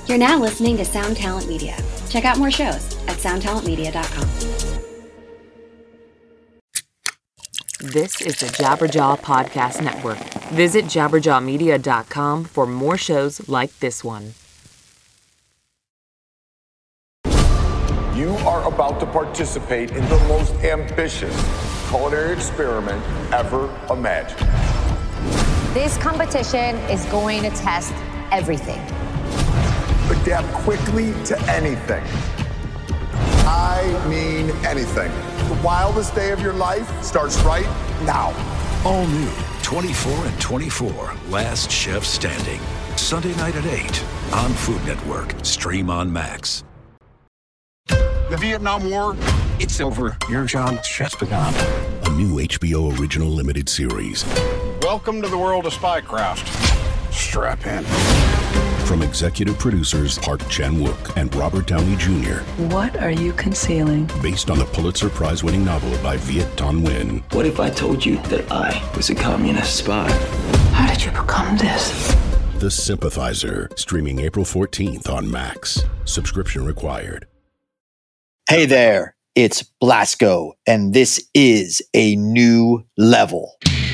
You're now listening to Sound Talent Media. Check out more shows at soundtalentmedia.com. This is the Jabberjaw Podcast Network. Visit jabberjawmedia.com for more shows like this one. You are about to participate in the most ambitious culinary experiment ever imagined. This competition is going to test everything. Adapt quickly to anything. I mean anything. The wildest day of your life starts right now. All new 24 and 24, Last Chef Standing. Sunday night at 8 on Food Network. Stream on Max. The Vietnam War, it's over. Your job just begun. A new HBO original limited series. Welcome to the world of spycraft. Strap in. From executive producers Park Chan-wook and Robert Downey Jr. What are you concealing? Based on the Pulitzer Prize-winning novel by Viet Thanh Nguyen. What if I told you that I was a communist spy? How did you become this? The Sympathizer, streaming April 14th on Max. Subscription required. Hey there, it's Blasco, and this is A New Level.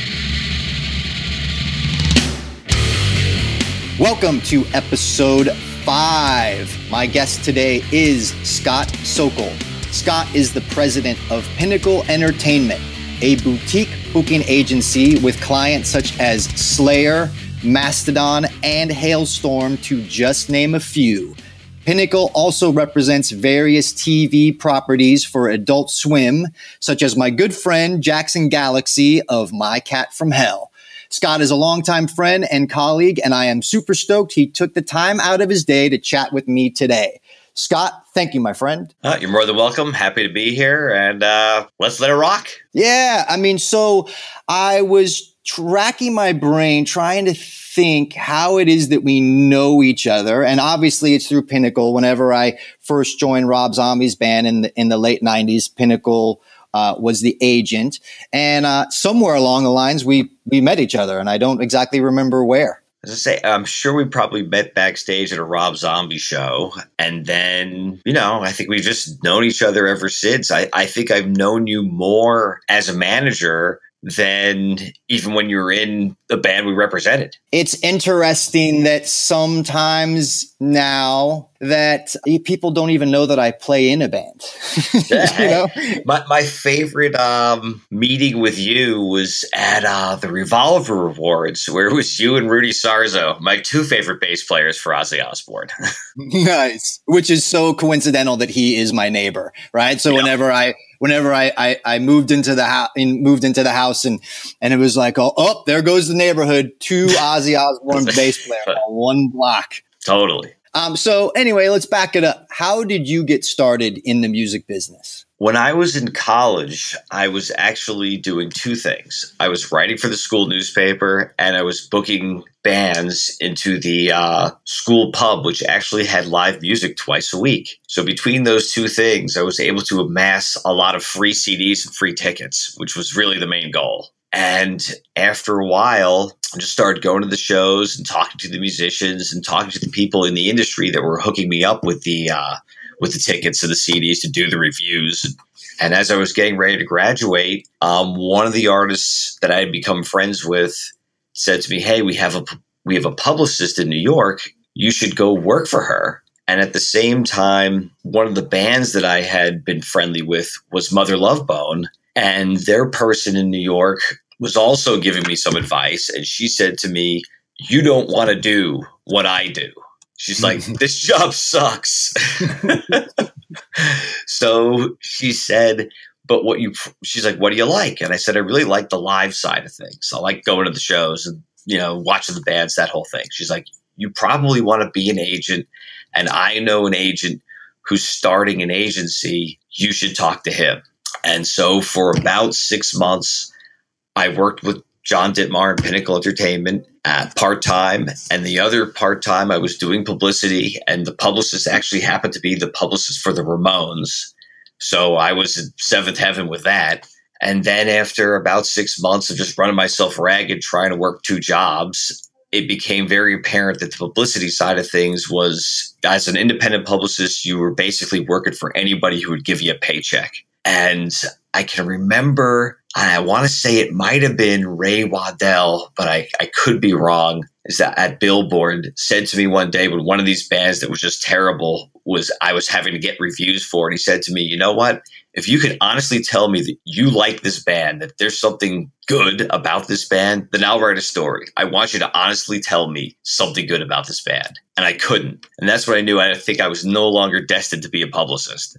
Welcome to episode 5. My guest today is Scott Sokol. Scott is the president of Pinnacle Entertainment, a boutique booking agency with clients such as Slayer, Mastodon, and Hailstorm, to just name a few. Pinnacle also represents various TV properties for Adult Swim, such as my good friend Jackson Galaxy of My Cat from Hell. Scott is a longtime friend and colleague, and I am super stoked he took the time out of his day to chat with me today. Scott, thank you, my friend. You're more than welcome. Happy to be here, and let's let it rock. Yeah, so I was racking my brain trying to think how it is that we know each other. And obviously it's through Pinnacle. Whenever I first joined Rob Zombie's band in the late 90s, Pinnacle was the agent. And somewhere along the lines, we met each other, and I don't exactly remember where. As I say, I'm sure we probably met backstage at a Rob Zombie show. And then, I think we've just known each other ever since. I think I've known you more as a manager than even when you were in the band we represented. It's interesting that sometimes now that people don't even know that I play in a band. My favorite meeting with you was at the Revolver Awards, where it was you and Rudy Sarzo, my two favorite bass players for Ozzy Osbourne. Nice. Which is so coincidental that he is my neighbor, right? So whenever I moved into the house and it was like, oh, there goes the neighborhood, two Ozzy Osbourne bass players on one block. Totally. So anyway, let's back it up. How did you get started in the music business? When I was in college, I was actually doing two things. I was writing for the school newspaper, and I was booking bands into the school pub, which actually had live music twice a week. So between those two things, I was able to amass a lot of free CDs and free tickets, which was really the main goal. And after a while, I just started going to the shows and talking to the musicians and talking to the people in the industry that were hooking me up with the tickets and the CDs to do the reviews. And as I was getting ready to graduate, one of the artists that I had become friends with said to me, "Hey, we have a publicist in New York. You should go work for her." And at the same time, one of the bands that I had been friendly with was Mother Love Bone, and their person in New York was also giving me some advice. And she said to me, "You don't want to do what I do." She's like, "This job sucks." So she said, she's like, "What do you like?" And I said, "I really like the live side of things. I like going to the shows and, watching the bands, that whole thing." She's like, "You probably want to be an agent. And I know an agent who's starting an agency. You should talk to him." And so for about 6 months, I worked with John Dittmar and Pinnacle Entertainment part-time. And the other part-time, I was doing publicity. And the publicist actually happened to be the publicist for the Ramones. So I was in seventh heaven with that. And then after about 6 months of just running myself ragged, trying to work two jobs, it became very apparent that the publicity side of things was, as an independent publicist, you were basically working for anybody who would give you a paycheck. And I can remember, and I want to say it might have been Ray Waddell, but I could be wrong, is that at Billboard said to me one day when one of these bands that was just terrible I was having to get reviews for, and he said to me, you know what? If you could honestly tell me that you like this band, that there's something good about this band, then I'll write a story. I want you to honestly tell me something good about this band. And I couldn't. And that's when I knew I think I was no longer destined to be a publicist.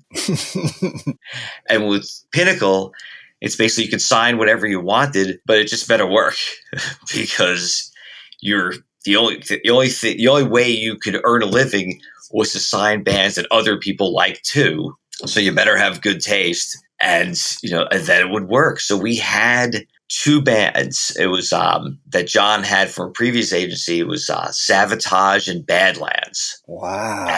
And with Pinnacle, it's basically you could sign whatever you wanted, but it just better work because you're the only way you could earn a living was to sign bands that other people like too. So you better have good taste, and and then it would work. So we had two bands. It was that John had from a previous agency. It was Savatage and Badlands. Wow.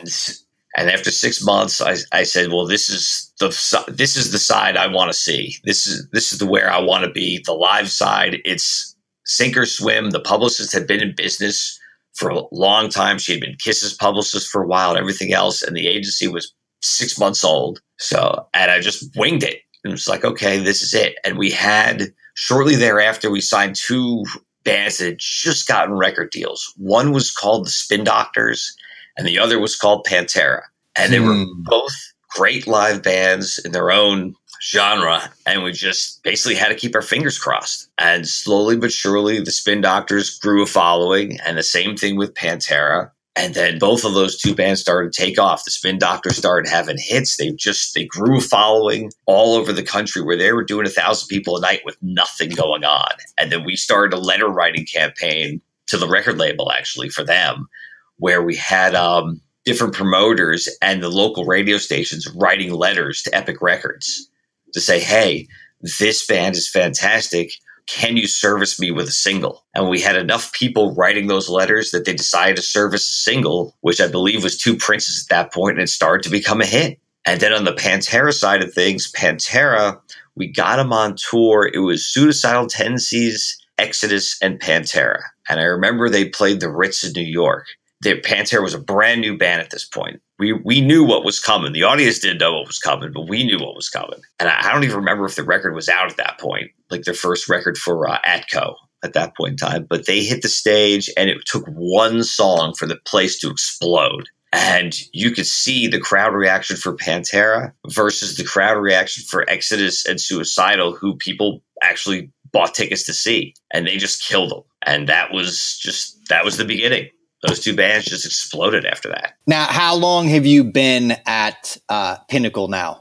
And after 6 months, I said, well, this is the side I want to see. This is where I want to be. The live side, it's sink or swim. The publicist had been in business for a long time. She had been Kiss's publicist for a while and everything else. And the agency was 6 months old. And I just winged it. And it was like, okay, this is it. And we had, shortly thereafter, we signed two bands that had just gotten record deals. One was called the Spin Doctors, and the other was called Pantera. And they were both great live bands in their own genre. And we just basically had to keep our fingers crossed. And slowly but surely, the Spin Doctors grew a following, and the same thing with Pantera. And then both of those two bands started to take off. The Spin Doctors started having hits. They grew a following all over the country where they were doing 1,000 people a night with nothing going on. And then we started a letter writing campaign to the record label, actually, for them, where we had different promoters and the local radio stations writing letters to Epic Records to say, hey, this band is fantastic. Can you service me with a single? And we had enough people writing those letters that they decided to service a single, which I believe was Two Princes at that point, and it started to become a hit. And then on the Pantera side of things, Pantera, we got them on tour. It was Suicidal Tendencies, Exodus, and Pantera. And I remember they played the Ritz in New York. Pantera was a brand new band at this point. We knew what was coming. The audience didn't know what was coming, but we knew what was coming. And I don't even remember if the record was out at that point, like their first record for Atco at that point in time. But they hit the stage, and it took one song for the place to explode. And you could see the crowd reaction for Pantera versus the crowd reaction for Exodus and Suicidal, who people actually bought tickets to see. And they just killed them. And that was the beginning. Those two bands just exploded after that. Now, how long have you been at Pinnacle now?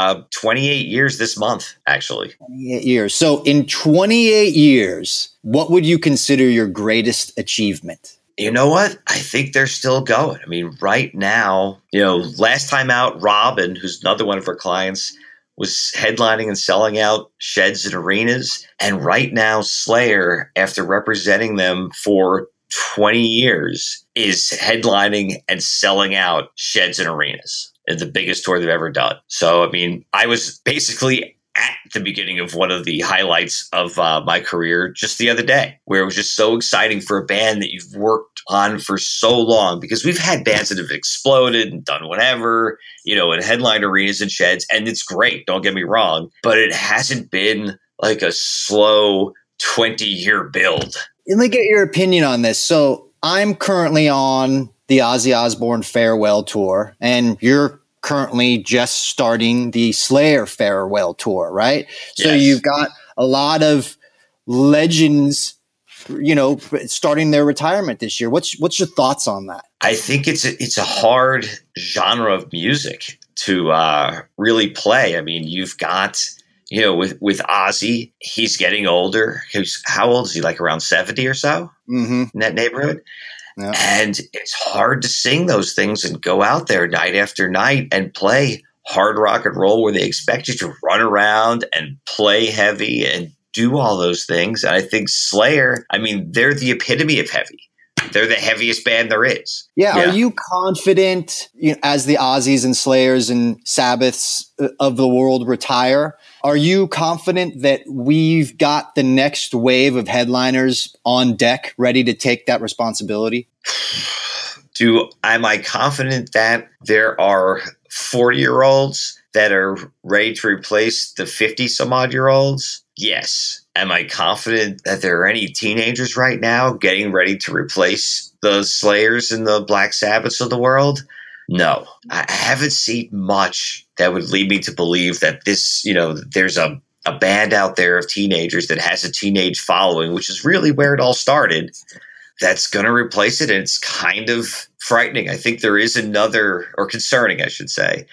28 years this month, actually. 28 years. So in 28 years, what would you consider your greatest achievement? You know what? I think they're still going. I mean, right now, last time out, Robin, who's another one of our clients, was headlining and selling out sheds and arenas. And right now, Slayer, after representing them for 20 years, is headlining and selling out sheds and arenas. It's the biggest tour they've ever done. So, I mean, I was basically at the beginning of one of the highlights of my career just the other day, where it was just so exciting for a band that you've worked on for so long, because we've had bands that have exploded and done whatever, and headlined arenas and sheds, and it's great, don't get me wrong, but it hasn't been like a slow 20-year build. Let me get your opinion on this. So I'm currently on the Ozzy Osbourne farewell tour, and you're currently just starting the Slayer farewell tour, right? So yes. You've got a lot of legends, starting their retirement this year. What's your thoughts on that? I think it's a hard genre of music to really play. I mean, you've got with Ozzy, he's getting older. How old is he? Like around 70 or so in that neighborhood. Yeah. And it's hard to sing those things and go out there night after night and play hard rock and roll where they expect you to run around and play heavy and do all those things. And I think Slayer, I mean, they're the epitome of heavy. they're the heaviest band there is. Yeah. Are you confident, as the Ozzies and Slayers and Sabbaths of the world retire? Are you confident that we've got the next wave of headliners on deck ready to take that responsibility? Am I confident that there are 40-year-olds that are ready to replace the 50-some-odd-year-olds? Yes. Am I confident that there are any teenagers right now getting ready to replace the Slayers and the Black Sabbaths of the world? No. I haven't seen much that would lead me to believe that this, there's a band out there of teenagers that has a teenage following, which is really where it all started, that's going to replace it. And it's kind of frightening. I think there is concerning, I should say.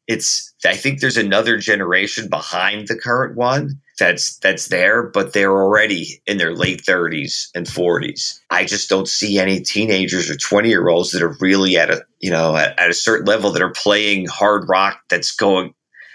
I think there's another generation behind the current one that's there, but they're already in their late 30s and 40s. I just don't see any teenagers or 20-year-olds that are really at a certain level that are playing hard rock that's going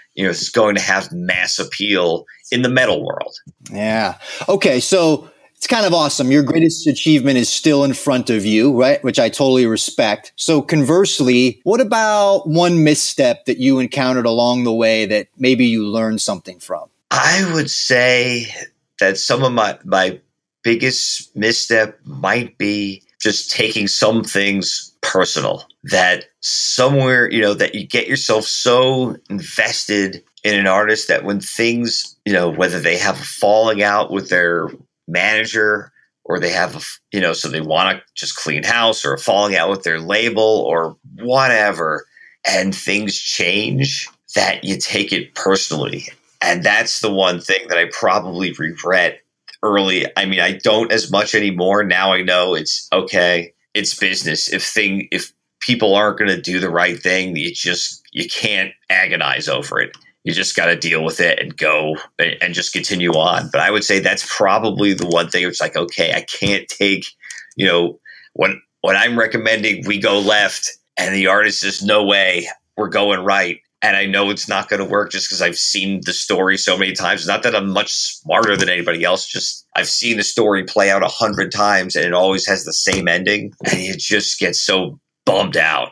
to have mass appeal in the metal world. Yeah. Okay. So it's kind of awesome. Your greatest achievement is still in front of you, right? Which I totally respect. So conversely, what about one misstep that you encountered along the way that maybe you learned something from? I would say that some of my biggest misstep might be just taking some things personal. That somewhere, that you get yourself so invested in an artist that when things, whether they have a falling out with their manager or they have so they want to just clean house, or a falling out with their label or whatever, and things change, that you take it personally. And that's the one thing that I probably regret early. I mean, I don't as much anymore. Now I know it's okay. It's business. If people aren't going to do the right thing, you can't agonize over it. You just got to deal with it and go and just continue on. But I would say that's probably the one thing. It's like, okay, I can't take, when I'm recommending we go left and the artist says, no way, we're going right. And I know it's not going to work just because I've seen the story so many times. It's not that I'm much smarter than anybody else. Just I've seen the story play out 100 times and it always has the same ending. And you just get so bummed out.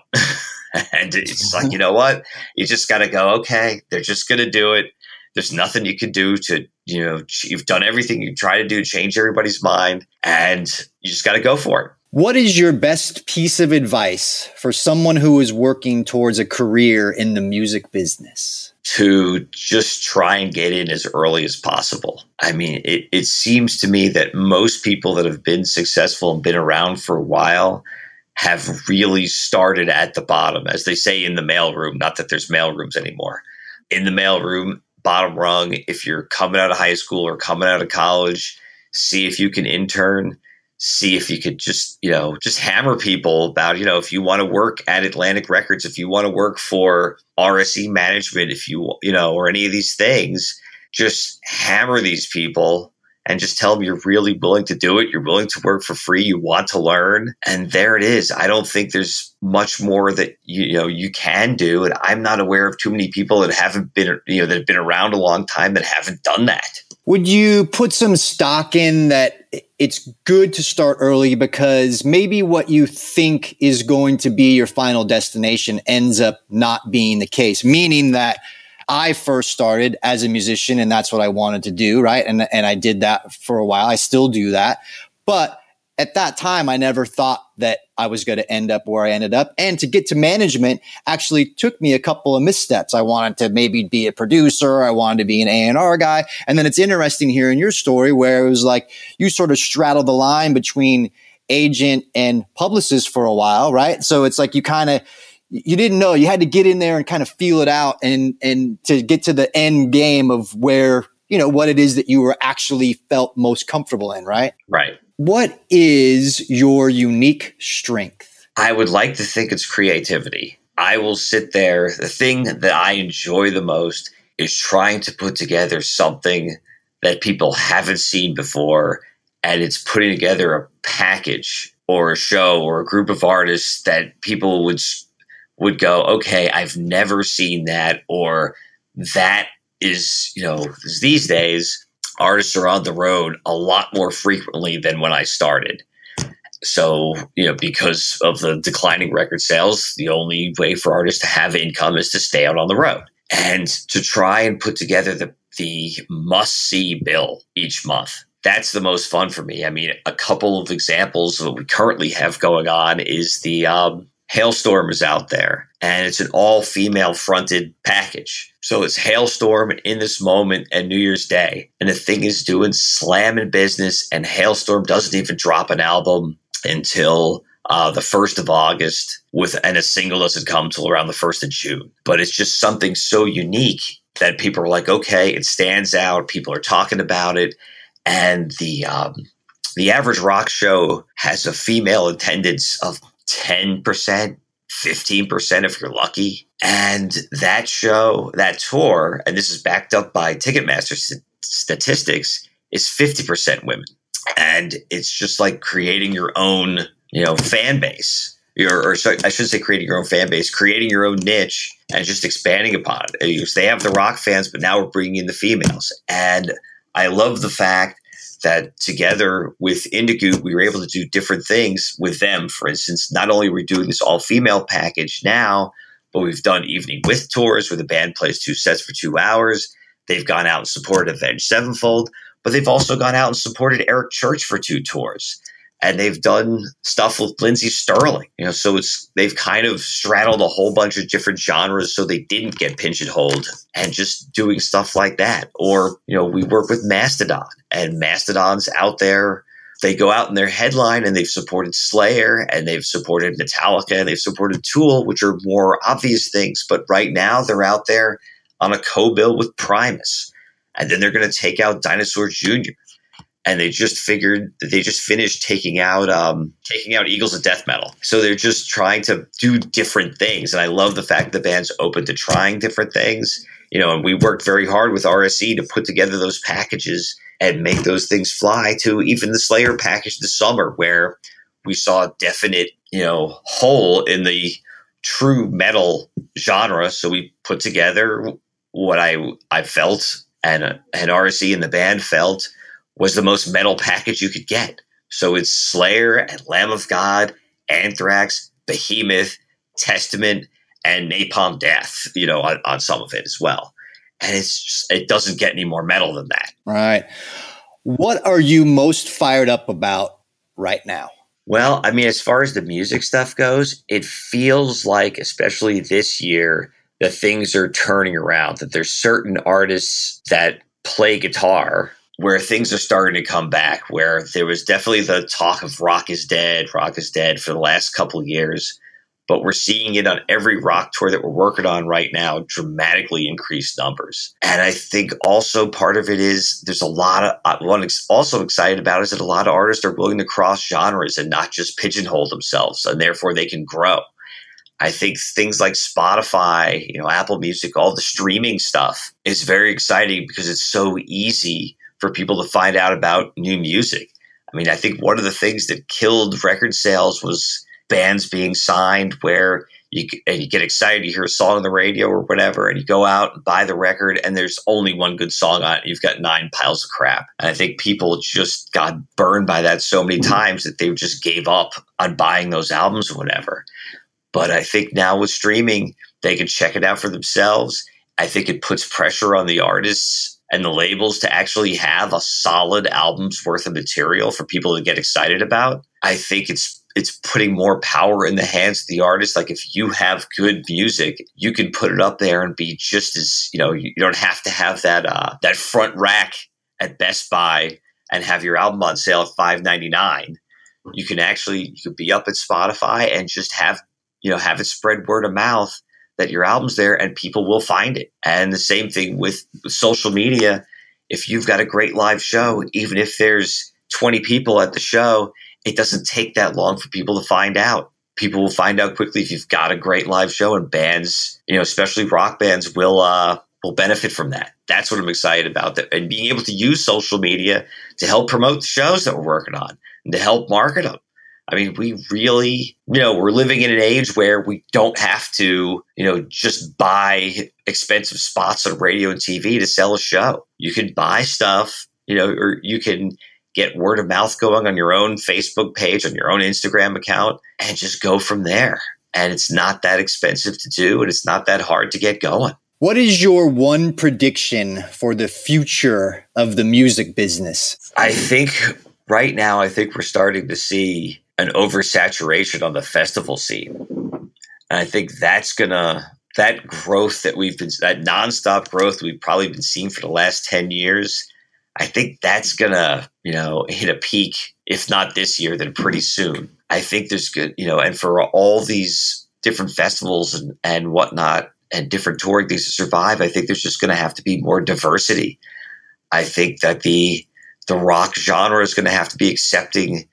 And it's like, you know what? You just got to go, okay, they're just going to do it. There's nothing you can do to, you've done everything you try to do to change everybody's mind. And you just got to go for it. What is your best piece of advice for someone who is working towards a career in the music business? To just try and get in as early as possible. I mean, it seems to me that most people that have been successful and been around for a while have really started at the bottom, as they say in the mailroom. Not that there's mailrooms anymore. In the mailroom, bottom rung, if you're coming out of high school or coming out of college, see if you can intern. See if you could just hammer people about, if you want to work at Atlantic Records, if you want to work for RSE Management, if or any of these things, just hammer these people and just tell them you're really willing to do it. You're willing to work for free. You want to learn. And there it is. I don't think there's much more that, you can do. And I'm not aware of too many people that haven't been, that have been around a long time that haven't done that. Would you put some stock in that it's good to start early because maybe what you think is going to be your final destination ends up not being the case? Meaning that I first started as a musician and that's what I wanted to do, right? And I did that for a while. I still do that. But at that time, I never thought that I was going to end up where I ended up. And to get to management actually took me a couple of missteps. I wanted to maybe be a producer. I wanted to be an A&R guy. And then it's interesting hearing your story where it was like you sort of straddled the line between agent and publicist for a while, right? So it's like you didn't know. You had to get in there and kind of feel it out and to get to the end game of where, what it is that you were actually felt most comfortable in, right? Right. What is your unique strength? I would like to think it's creativity. I will sit there. The thing that I enjoy the most is trying to put together something that people haven't seen before. And it's putting together a package or a show or a group of artists that people would go, okay, I've never seen that. Or that is, these days, artists are on the road a lot more frequently than when I started. So, because of the declining record sales, the only way for artists to have income is to stay out on the road and to try and put together the must-see bill each month. That's the most fun for me. I mean, a couple of examples of what we currently have going on is the Halestorm is out there, and it's an all-female fronted package. So it's Halestorm, In This Moment, and New Year's Day. And the thing is doing slamming business, and Halestorm doesn't even drop an album until the 1st of August, and a single doesn't come till around the 1st of June. But it's just something so unique that people are like, okay, it stands out. People are talking about it. And the average rock show has a female attendance of 10%, 15% if you're lucky. And that show, that tour, and this is backed up by Ticketmaster statistics, is 50% women. And it's just like creating your own, fan base. I should say creating your own fan base, creating your own niche, and just expanding upon it. They have the rock fans, but now we're bringing in the females. And I love the fact that together with Indigoot, we were able to do different things with them. For instance, not only are we doing this all-female package now, but we've done Evening With tours where the band plays 2 sets for 2 hours. They've gone out and supported Avenged Sevenfold, but they've also gone out and supported Eric Church for 2 tours. And they've done stuff with Lindsey Sterling, so they've kind of straddled a whole bunch of different genres so they didn't get pigeonholed, and just doing stuff like that. Or, we work with Mastodon, and Mastodon's out there. They go out in their headline, and they've supported Slayer, and they've supported Metallica, and they've supported Tool, which are more obvious things. But right now they're out there on a co-bill with Primus. And then they're going to take out Dinosaur Jr., and they just finished taking out Eagles of Death Metal. So they're just trying to do different things. And I love the fact the band's open to trying different things. And we worked very hard with RSE to put together those packages and make those things fly, to even the Slayer package this summer, where we saw a definite, hole in the true metal genre. So we put together what I felt and RSE and the band felt was the most metal package you could get. So it's Slayer and Lamb of God, Anthrax, Behemoth, Testament, and Napalm Death, on some of it as well. And it doesn't get any more metal than that. Right. What are you most fired up about right now? Well, I mean, as far as the music stuff goes, it feels like, especially this year, that things are turning around, that there's certain artists that play guitar where things are starting to come back, where there was definitely the talk of rock is dead for the last couple of years. But we're seeing it on every rock tour that we're working on right now, dramatically increased numbers. And I think also part of it is there's a lot of, what I'm also excited about is that a lot of artists are willing to cross genres and not just pigeonhole themselves, and therefore they can grow. I think things like Spotify, Apple Music, all the streaming stuff is very exciting because it's so easy for people to find out about new music. I mean, I think one of the things that killed record sales was bands being signed where you get excited, you hear a song on the radio or whatever, and you go out and buy the record and there's only one good song on it. You've got 9 piles of crap. And I think people just got burned by that so many times that they just gave up on buying those albums or whatever. But I think now with streaming, they can check it out for themselves. I think it puts pressure on the artists and the labels to actually have a solid album's worth of material for people to get excited about. I think it's putting more power in the hands of the artist. Like, if you have good music, you can put it up there and be just as, you don't have to have that front rack at Best Buy and have your album on sale at $5.99. You could be up at Spotify and just have it spread word of mouth that your album's there and people will find it. And the same thing with social media. If you've got a great live show, even if there's 20 people at the show, it doesn't take that long for people to find out. People will find out quickly if you've got a great live show, and bands, especially rock bands, will benefit from that. That's what I'm excited about. And being able to use social media to help promote the shows that we're working on and to help market them. I mean, we really, we're living in an age where we don't have to, just buy expensive spots on radio and TV to sell a show. You can buy stuff, or you can get word of mouth going on your own Facebook page, on your own Instagram account, and just go from there. And it's not that expensive to do, and it's not that hard to get going. What is your one prediction for the future of the music business? I think right now, we're starting to see an oversaturation on the festival scene. And I think that growth that nonstop growth we've probably been seeing for the last 10 years, I think that's going to, hit a peak, if not this year, then pretty soon. I think there's good, and for all these different festivals and whatnot and different touring things to survive, I think there's just going to have to be more diversity. I think that the rock genre is going to have to be accepting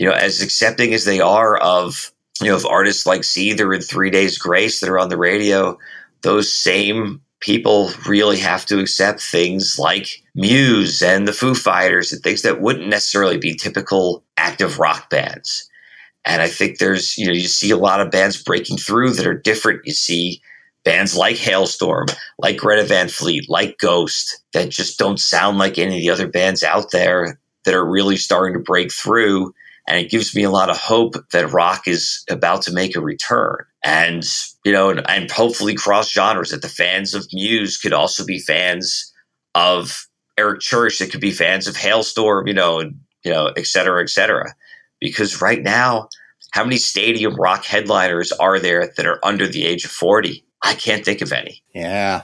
as they are of artists like Seether and 3 Days Grace that are on the radio. Those same people really have to accept things like Muse and the Foo Fighters and things that wouldn't necessarily be typical active rock bands. And I think there's, you see a lot of bands breaking through that are different. You see bands like Hailstorm, like Greta Van Fleet, like Ghost, that just don't sound like any of the other bands out there that are really starting to break through. And it gives me a lot of hope that rock is about to make a return. And, and hopefully cross genres, that the fans of Muse could also be fans of Eric Church, that could be fans of Hailstorm, et cetera, et cetera. Because right now, how many stadium rock headliners are there that are under the age of 40? I can't think of any. Yeah.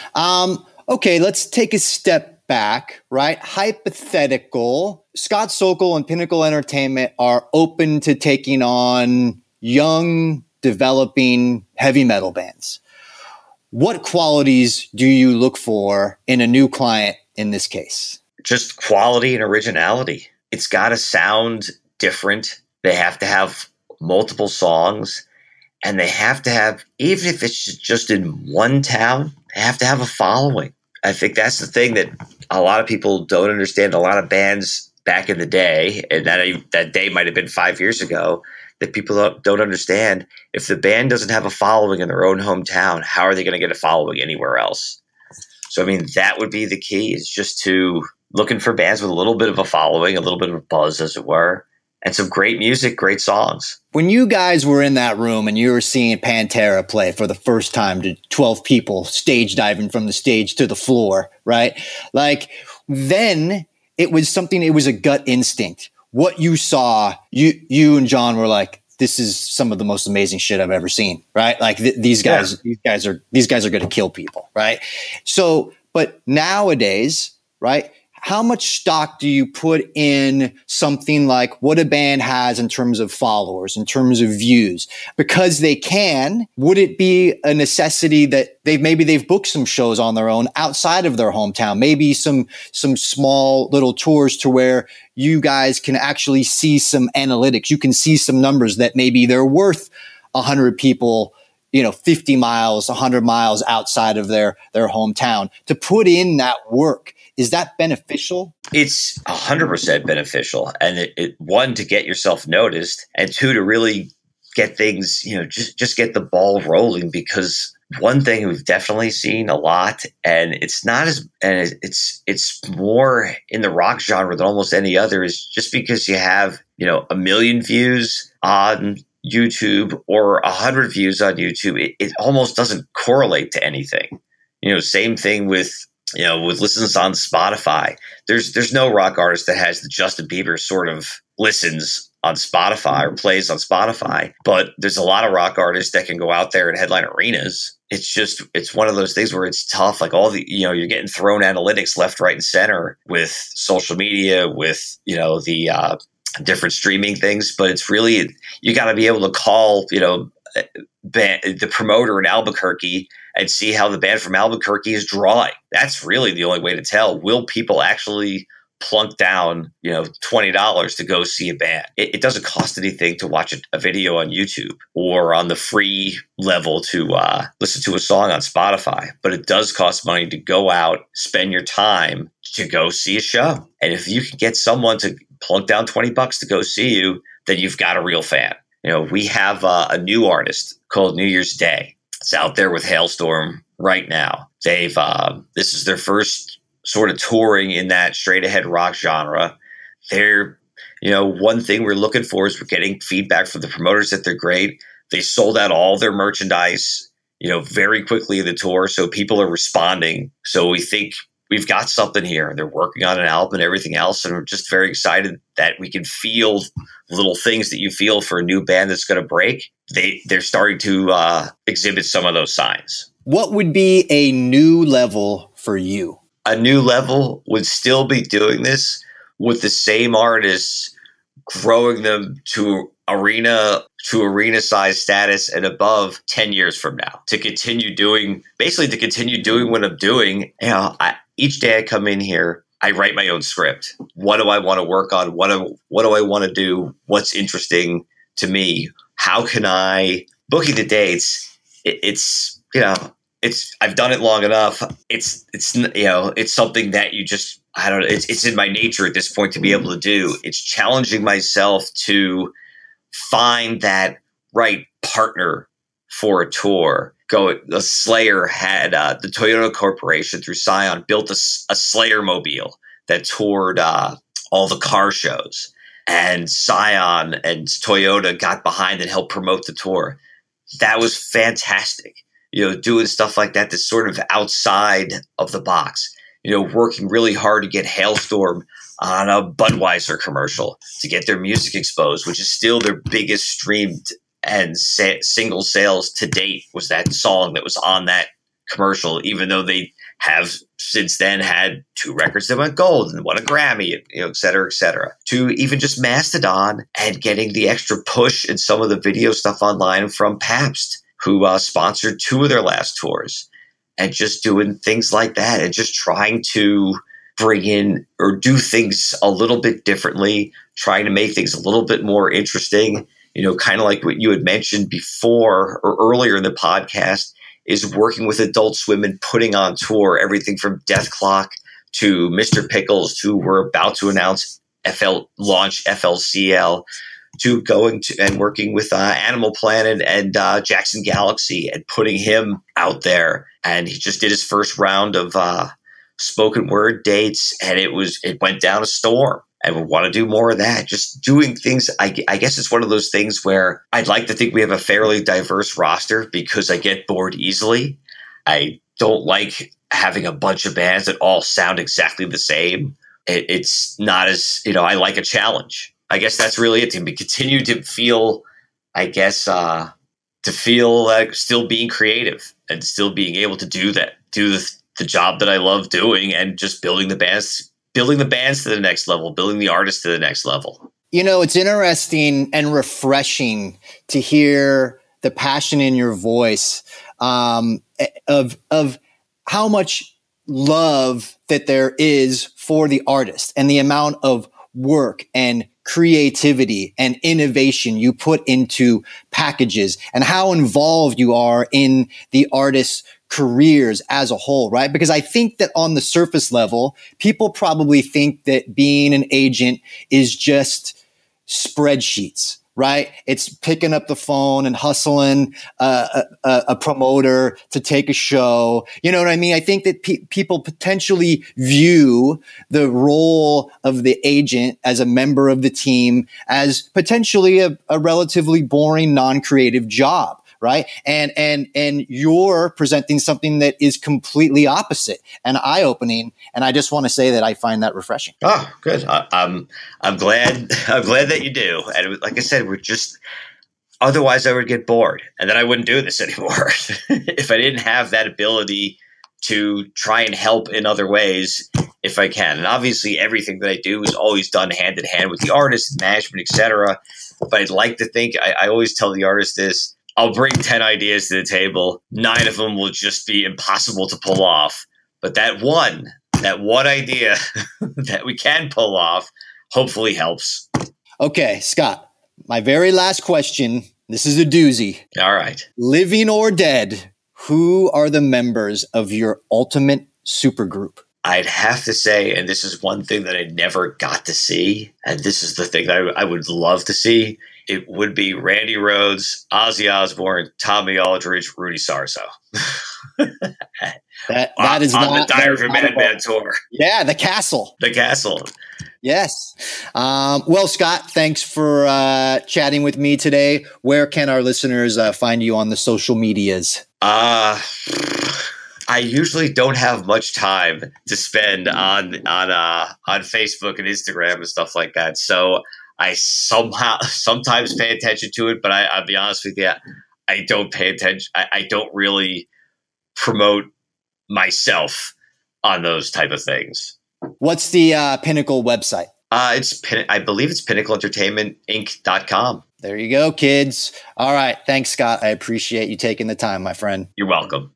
Okay, let's take a step back, right? Hypothetical. Scott Sokol and Pinnacle Entertainment are open to taking on young, developing heavy metal bands. What qualities do you look for in a new client in this case? Just quality and originality. It's got to sound different. They have to have multiple songs, and they have to have, even if it's just in one town, they have to have a following. I think that's the thing that a lot of people don't understand. A lot of bands back in the day, and that day might have been 5 years ago, that people don't understand. If the band doesn't have a following in their own hometown, how are they going to get a following anywhere else? So, that would be the key, is just to looking for bands with a little bit of a following, a little bit of a buzz, as it were, and some great music, great songs. When you guys were in that room and you were seeing Pantera play for the first time to 12 people stage diving from the stage to the floor, right? Like, then it was a gut instinct. What you saw, you and John were like, this is some of the most amazing shit I've ever seen, right? Like these guys are going to kill people, right? So, but nowadays, right? How much stock do you put in something like what a band has in terms of followers, in terms of views? Because they can, would it be a necessity that they've booked some shows on their own outside of their hometown, maybe some small little tours to where you guys can actually see some analytics. You can see some numbers that maybe they're worth 100 people, 50 miles, 100 miles outside of their hometown, to put in that work. Is that beneficial? It's 100% beneficial. And one, to get yourself noticed, and two, to really get things, just get the ball rolling. Because one thing we've definitely seen a lot, and it's more in the rock genre than almost any other, is just because you have, 1 million views on YouTube or 100 views on YouTube, it almost doesn't correlate to anything. Same thing with listens on Spotify. There's no rock artist that has the Justin Bieber sort of listens on Spotify or plays on Spotify, but there's a lot of rock artists that can go out there and headline arenas. It's one of those things where it's tough. Like all the, you're getting thrown analytics left, right, and center with social media, with, the different streaming things, but it's really, you got to be able to call, the promoter in Albuquerque and see how the band from Albuquerque is drawing. That's really the only way to tell. Will people actually plunk down, $20 to go see a band? It doesn't cost anything to watch a video on YouTube or on the free level to listen to a song on Spotify. But it does cost money to go out, spend your time to go see a show. And if you can get someone to plunk down $20 to go see you, then you've got a real fan. We have a new artist called New Year's Day. It's out there with Hailstorm right now. This is their first sort of touring in that straight ahead rock genre. they're, one thing we're looking for is we're getting feedback from the promoters that they're great. They sold out all their merchandise, very quickly in the tour. So people are responding. So we think we've got something here. They're working on an album and everything else. And we're just very excited that we can feel little things that you feel for a new band that's going to break. They're starting to exhibit some of those signs. What would be a new level for you? A new level would still be doing this with the same artists, growing them to arena size status and above 10 years from now, to continue doing what I'm doing. Each day I come in here, I write my own script. What do I want to work on? What do I want to do? What's interesting to me? How can I booking the dates? I've done it long enough. It's something that you just, I don't know. It's in my nature at this point to be able to do. It's challenging myself to find that right partner for a tour. The Slayer had the Toyota Corporation through Scion built a Slayer mobile that toured all the car shows, and Scion and Toyota got behind and helped promote the tour. That was fantastic. Doing stuff like that that's sort of outside of the box. Working really hard to get Hailstorm on a Budweiser commercial to get their music exposed, which is still their biggest streamed and single sales to date, was that song that was on that commercial, even though they have since then had 2 records that went gold and won a Grammy, et cetera, to even just Mastodon and getting the extra push in some of the video stuff online from Pabst, who sponsored 2 of their last tours, and just doing things like that and just trying to bring in or do things a little bit differently, trying to make things a little bit more interesting, kind of like what you had mentioned before or earlier in the podcast, is working with Adult Swim and putting on tour everything from Death Clock to Mr. Pickles to we're about to announce launch FLCL, to going to and working with Animal Planet and Jackson Galaxy and putting him out there. And he just did his first round of spoken word dates, and it went down a storm. And we want to do more of that. Just doing things. I guess it's one of those things where I'd like to think we have a fairly diverse roster because I get bored easily. I don't like having a bunch of bands that all sound exactly the same. It's not as, I like a challenge. I guess that's really it. To continue to feel, like still being creative and still being able to do the job that I love doing, and just building the bands to the next level, building the artists to the next level. It's interesting and refreshing to hear the passion in your voice of how much love that there is for the artist and the amount of work and creativity and innovation you put into packages, and how involved you are in the artist's careers as a whole, right? Because I think that on the surface level, people probably think that being an agent is just spreadsheets, right? It's picking up the phone and hustling a promoter to take a show. You know what I mean? I think that people potentially view the role of the agent as a member of the team as potentially a relatively boring, non-creative job. Right. And you're presenting something that is completely opposite and eye-opening. And I just want to say that I find that refreshing. Oh, good. I'm glad that you do. And like I said, otherwise I would get bored, and then I wouldn't do this anymore if I didn't have that ability to try and help in other ways if I can. And obviously everything that I do is always done hand in hand with the artist and management, etc. But I'd like to think, I always tell the artist this: I'll bring 10 ideas to the table. 9 of them will just be impossible to pull off. But that one idea that we can pull off hopefully helps. Okay, Scott, my very last question. This is a doozy. All right. Living or dead, who are the members of your ultimate supergroup? I'd have to say, and this is one thing that I never got to see, and this is the thing that I would love to see, it would be Randy Rhoads, Ozzy Osbourne, Tommy Aldridge, Rudy Sarzo. that is on not the Diary of a Madman tour. Yeah, the Castle. The Castle. Yes. Well, Scott, thanks for chatting with me today. Where can our listeners find you on the social medias? I usually don't have much time to spend on Facebook and Instagram and stuff like that. So I sometimes pay attention to it, but I'll be honest with you, I don't pay attention. I don't really promote myself on those type of things. What's the Pinnacle website? I believe it's pinnacleentertainmentinc.com. There you go, kids. All right. Thanks, Scott. I appreciate you taking the time, my friend. You're welcome.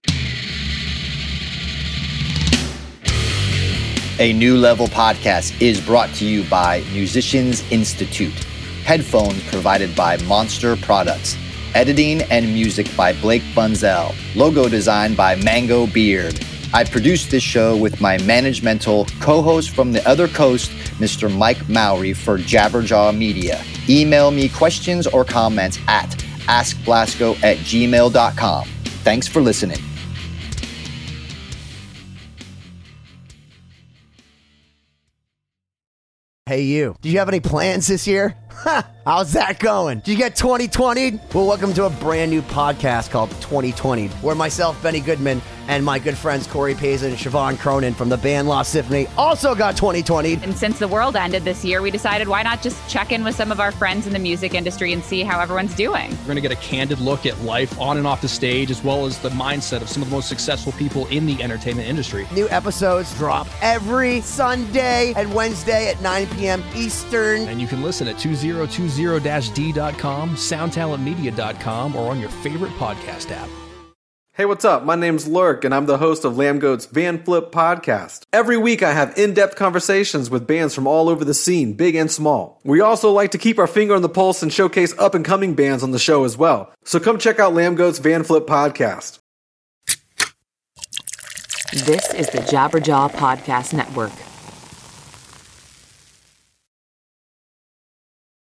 A New Level podcast is brought to you by Musicians Institute. Headphones provided by Monster Products. Editing and music by Blake Bunzel. Logo design by Mango Beard. I produce this show with my managemental co-host from the other coast, Mr. Mike Mowry for Jabberjaw Media. Email me questions or comments at askblasco@gmail.com. Thanks for listening. Hey you, do you have any plans this year? How's that going? Did you get 2020'd? Well, welcome to a brand new podcast called 2020'd, where myself, Benny Goodman, and my good friends Corey Payson and Siobhan Cronin from the band Lost Symphony also got 2020'd. And since the world ended this year, we decided why not just check in with some of our friends in the music industry and see how everyone's doing. We're going to get a candid look at life on and off the stage, as well as the mindset of some of the most successful people in the entertainment industry. New episodes drop every Sunday and Wednesday at 9 p.m. Eastern. And you can listen at 2020-d.com, soundtalentmedia.com, or on your favorite podcast app. Hey, what's up? My name's Lurk, and I'm the host of Lambgoat's Van Flip podcast. Every week, I have in-depth conversations with bands from all over the scene, big and small. We also like to keep our finger on the pulse and showcase up-and-coming bands on the show as well. So come check out Lambgoat's Van Flip podcast. This is the Jabberjaw Podcast Network.